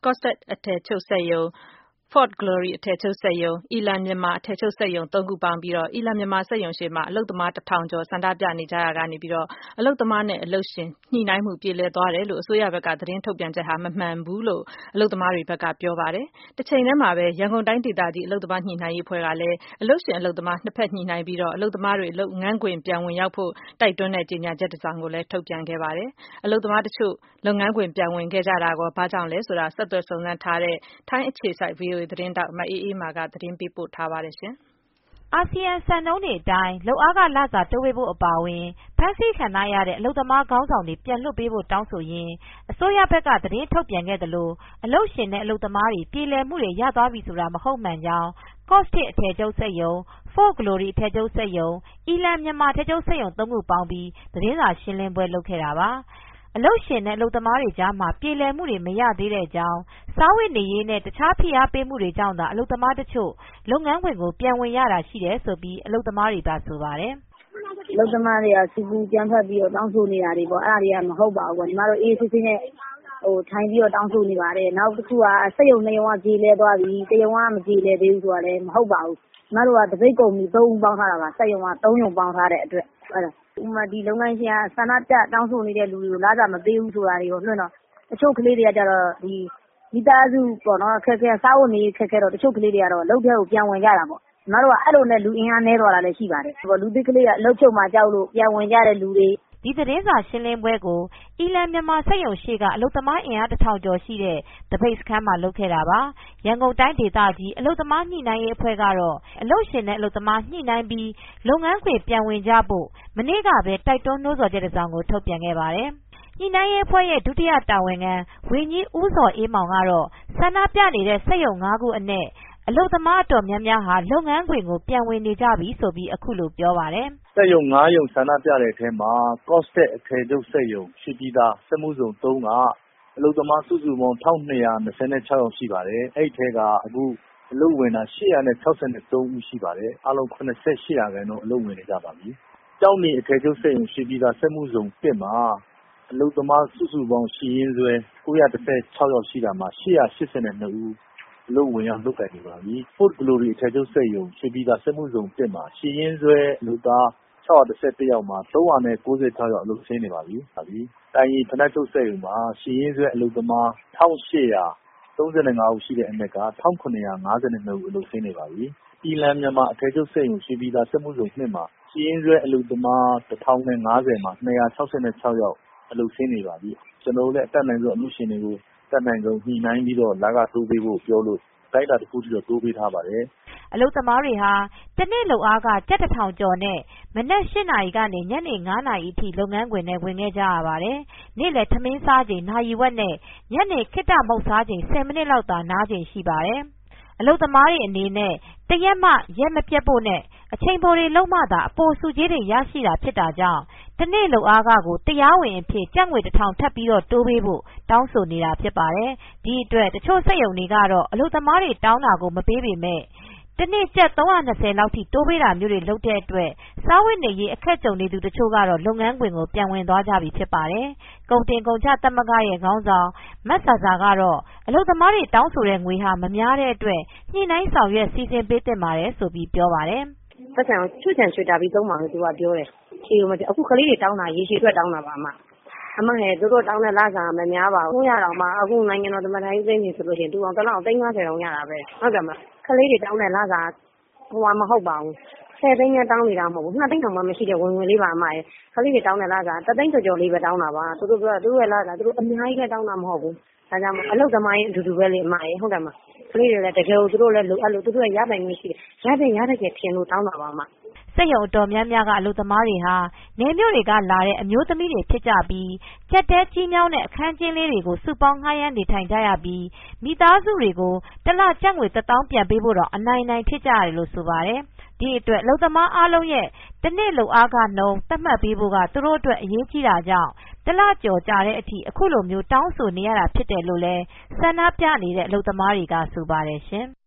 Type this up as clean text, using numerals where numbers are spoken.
Cosette အထည်ချုပ်စက်ရုံ Fort Glory အထည်ချုပ်စက်ရုံ Elam Myanmar အထည်ချုပ်စက်ရုံ ၃ ခုပေါင်းပြီး Elam Myanmar စက်ရုံရှေ့မှာ အလုပ်သမား 1000 ကျော်ဆန္ဒပြနေကြရာကနေ အလုပ်သမားနဲ့အလုပ်ရှင်ညှိနှိုင်းမှုပြေလည်သွားတယ်လို့ အစိုးရဘက်က သတင်းထုတ်ပြန်ချက်ဟာ မမှန်ဘူးလို့ အလုပ်သမားတွေဘက်ကပြောပါတယ်။ တချိန်တည်းမှာပဲ ရန်ကုန်တိုင်းဒေသကြီး အလုပ်သမားညှိနှိုင်းရေးအဖွဲ့ကလည်း အလုပ်ရှင်အလုပ်သမားနှစ်ဖက်ညှိနှိုင်းပြီး အလုပ်သမားတွေ လုပ်ငန်းခွင်ပြန်ဝင်ရောက်ဖို့ တိုက်တွန်းတဲ့ကြေညာချက်တစောင်ကိုလည်း ထုတ်ပြန်ခဲ့ပါတယ်။ အလုပ်သမားတချို့ လုပ်ငန်းခွင်ပြန်ဝင်ခဲ့ကြတာ ဘာကြောင့်လဲဆိုတာ ဆက်သွယ်စုံစမ်းထားတဲ့ ထိုင်းအခြေစိုက် VOA သတင်းထောက် မအေးအေးမာက သတင်းပေးပို့ထားပါတယ်။အာဆီယံစံနှုန်းတွေအတိုင်း လုပ်အားခလစာတိုးပေးဖို့အပါအဝင် ဖမ်းဆီးခံထားရတဲ့ အလုပ်သမားခေါင်းဆောင်တွေ ပြန်လွှတ်ပေးဖို့တောင်းဆိုရင်း အစိုးရဘက်က သတင်းထုတ်ပြန်ခဲ့သလို အလုပ်ရှင်နဲ့ အလုပ်သမားတွေ ပြေလည်မှုတွေရသွားပြီဆိုတာ မဟုတ်မှန်ကြောင်း ကော့စတစ် အထည်ချုပ်စက်ရုံ Fort Glory အထည်ချုပ်စက်ရုံ Elam Myanmar အထည်ချုပ်စက်ရုံ ၃ ခုပေါင်းပြီး သတင်းစာရှင်းလင်းပွဲလုပ်ခဲ့တာပါ။ အလုပ်ရှင်နဲ့ အလုပ်သမားတွေကြားမှာ ပြေလည်မှုတွေမရသေးကြောင်း စားဝတ်နေရေးနဲ့ တခြားဖိအားပေးမှုတွေကြောင့်သာ အလုပ်သမားတချို့ လုပ်ငန်းခွင်ကို ပြန်ဝင်ရတာရှိတယ်လို့ အလုပ်သမားတွေကဆိုပါတယ်။ "အလုပ်သမားတွေကဆူပူအကြမ်းဖက်ပြီးတောင်းဆိုနေတာတွေပေါ့ အဲဒါတွေကမဟုတ်ပါဘူး။ ညီမတို့အေးအေးဆေးဆေးနဲ့ထိုင်ပြီးတောင်းဆိုနေပါတယ်။ နောက်တခုကစက်ရုံ 2 ရုံကပြေလည်သွားပြီ တရုံကမပြေလည်သေးဘူးဆိုတာလည်းမဟုတ်ပါဘူး။ ညီမတို့ကတပိတ်ကုမ္ပဏီ 3 ဦးပေါင်းထားတာပါ။ စက်ရုံက 3 ရုံပေါင်းထားတဲ့အတွက် ဥပမာဒီလုပ်ငန်းရှင်ကဆန္ဒပြတောင်းဆိုနေတဲ့လူတွေကိုလစာမပေးဘူးဆိုတာတွေကိုလွှင့်တော့ တချို့ကလေးတွေကကျတော့မိသားစုအခက်အခဲစားဝတ်နေရေးအခက်အခဲတော့တချို့ကလေးတွေကတော့အလုပ်ထဲကိုပြန်ဝင်ကြတာပေါ့။ ညီမတို့ကအဲလိုနဲ့လူအင်အားနည်းသွားတာလည်းရှိပါတယ်။ လူသစ်ကလေးကအလုပ်ဖြုတ်မှာကြောက်လို့ပြန်ဝင်ကြတဲ့လူတွေ။ " ဒီသတင်းစာရှင်းလင်းပွဲကို Elam Myanmar စက်ရုံရှေ့က အလုပ်သမားအင်အား 1000 ကျော်ရှိတဲ့ သပိတ်စခန်းမှာလုပ်ခဲ့တာပါ။ ရန်ကုန်တိုင်းဒေသကြီး အလုပ်သမားညှိနှိုင်းရေးအဖွဲ့ကတော့ အလုပ်ရှင်နဲ့အလုပ်သမားညှိနှိုင်းပြီး လုပ်ငန်းခွင်ပြန်ဝင်ကြဖို့ မနေ့ကပဲ တိုက်တွန်းနှိုးဆော်ချက်တစောင်ထုတ်ပြန်ခဲ့ပါတယ်။ ညှိနှိုင်းရေးအဖွဲ့ရဲ့ ဒုတိယတာဝန်ခံ ဝန်ကြီးဦးဇော်အေးမောင်ကတော့ ဆန္ဒပြနေတဲ့ စက်ရုံ ၅ ခုအနက် အလုပ်သမားအတော်များများ လုပ်ငန်းခွင်ကို ပြန်ဝင်နေကြပြီလို့ အခုလိုပြောပါတယ်။ "စက်ရုံ 5 ရုံဆန္ဒပြတဲ့အထဲမှာ ကော့စတက်အထည်ချုပ်စက်ရုံ ရွှေပြည်သာစက်မှုဇုန် 3 ကအလုပ်သမားစုစုပေါင်း ၁,၂၂၆ ယောက်ရှိပါတယ်။ အဲဒီထဲကအခုအလုပ်ဝင်တာ 863 ဦးရှိပါတယ်။ အားလုံး ၇၈% အလုပ်ဝင်နေကြပါပြီ။ ကျောက်နီအထည်ချုပ်စက်ရုံ ရွှေပြည်သာစက်မှုဇုန် 1 မှာအလုပ်သမားစုစုပေါင်းရှိရင်းစွဲ 916 ယောက်ရှိတာမှာ 882 ဦးအလုပ်ဝင်ရောက်လုပ်ကိုင်နေပါပြီ။ Fort Glory အထည်ချုပ်စက်ရုံ ရွှေပြည်သာစက်မှုဇုန် 1 မှာရှိရင်းစွဲအလုပ်သား 611 ယောက်မှာ 396 ယောက်အလုပ်ဆင်းနေပါပြီ။ တိုင်ရီဖိနပ်ချုပ်စက်ရုံမှာရှိရင်းစွဲအလုပ်သမား 1835 ဦးရှိတဲ့အနက်က 1752 ဦးအလုပ်ဆင်းနေပါပြီ။ Elam Myanmar အထည်ချုပ်စက်ရုံ ရွှေပြည်သာစက်မှုဇုန် 2 မှာရှိရင်းစွဲအလုပ်သမား 1050 မှာ 266 ယောက်အလုပ်ဆင်းနေပါပြီ။ ကျနော်တို့လည်းအတတ်နိုင်ဆုံးအလုပ်ရှင်တွေကိုအတတ်နိုင်ဆုံးညှိနှိုင်းပြီးတော့လခတိုးပေးဖို့ပြောလို့အတိုင်းအတာတခုအထိတော့တိုးပေးထားပါတယ်။ " အလုပ်သမားတွေဟာ တနေ့လုပ်အားခ ကျပ် ၁,၀၀၀ ကျော်နဲ့ မနက် ၈ နာရီကနေ ညနေ ၅ နာရီအထိ လုပ်ငန်းခွင်ထဲဝင်ခဲ့ကြရပါတယ်။ နေ့လည်ထမင်းစားချိန် နာရီဝက်နဲ့ ညနေခေတ္တမုန့်စားချိန် 10 မိနစ်လောက်သာနားချိန်ရှိပါတယ်။ အလုပ်သမားတွေအနေနဲ့ တရက်မှ ရက်မပျက်ဖို့နဲ့ အချိန်ပိုတွေလုပ်မှသာ အပိုဆုကြေးတွေရရှိတာဖြစ်တာကြောင့် တနေ့လုပ်အားခကို တရားဝင်အဖြစ် ကျပ်ငွေ ၁,၀၀၀ ထပ်ပြီးတိုးပေးဖို့ တောင်းဆိုနေတာဖြစ်ပါတယ်။ ဒီအတွက်တချို့စက်ရုံတွေကတော့ အလုပ်သမားတွေတောင်းတာကိုမပေးပေမဲ့ တနေ့ ကျပ် ၃၂၀ လောက်ထိတိုးပေးတာမျိုးတွေလုပ်တဲ့အတွက် စားဝတ်နေရေးအခက်ကြုံနေသူတချို့ကတော့ လုပ်ငန်းခွင်ကိုပြန်ဝင်သွားကြပြီဖြစ်ပါတယ်။ ကုန်တင်ကုန်ချသမဂ္ဂရဲ့ခေါင်းဆောင် မဇာဇာကတော့ အလုပ်သမားတွေတောင်းဆိုတဲ့ငွေဟာ မများတဲ့အတွက် ညှိနှိုင်းဆောင်ရွက်စီစဉ်ပေးသင့်ပါတယ်လို့ပြောပါတယ်။ "ပိုက်ဆံကိုချွတ်ခြံချွတ်တာပြီးသုံးပါလို့သူကပြောတယ်။ အခုကလေးတွေတောင်းတာရေရှည်အတွက်တောင်းတာပါသူတို့တောင်းတဲ့လစာမများပါဘူး။ 900တောင်မှအခုနိုင်ငံတော်သမ္မတကြီးသိန်းဆိုရင်သူတောင်တလကိုသိန်း 50 တောင်ရတာပဲ။ ကလေးတွေတောင်းတဲ့လစာမဟုတ်ပါဘူး။ 10 သိန်းလည်းတောင်းနေတာမဟုတ်ဘူး။ 2 သိန်းတောင်မှမရှိတဲ့ဝင်ငွေလေးပါကလေးတွေတောင်းတဲ့လစာ1 သိန်းကျော်ကျော်လေးပဲတောင်းတာပါ။ သူတို့လစာအများကြီးလည်းတောင်းတာမဟုတ်ဘူး။ ဒါကြောင့်အလုပ်သမားရေးအတူတူပဲလေဟုတ်တယ်မလား။ ကလေးတွေလည်းတကယ်ကိုသူတို့လည်းလိုအပ်လို့သူတို့ရပိုင်ခွင့်ရှိတယ်ရသင့်ထင်လို့တောင်းတာပါ။ " စက်ရုံအတော်များများကအလုပ်သမားတွေဟာ နယ်မြို့တွေကလာတဲ့အမျိုးသမီးတွေဖြစ်ကြပြီး ကျပ်တည်းကျဉ်းမြောင်းတဲ့အခန်းကျင်းလေးတွေကို စုပေါင်းငှားရမ်းနေထိုင်ကြရပြီး မိသားစုတွေကို တလကျပ်ငွေ ၁၀,၀၀၀ ပြန်ပေးဖို့တောင်အနိုင်နိုင်ဖြစ်ကြရတယ်လို့ဆိုပါတယ်။ ဒီအတွက်အလုပ်သမားအားလုံးရဲ့တနေ့လုပ်အားခနှုန်းသတ်မှတ်ပေးဖို့က သူတို့အတွက်အရေးကြီးတာကြောင့် တလကျော်ကြာတဲ့အထိ အခုလိုတောင်းဆိုနေရတာဖြစ်တယ်လို့ ဆန္ဒပြနေတဲ့အလုပ်သမားတွေကဆိုပါတယ်ရှင်။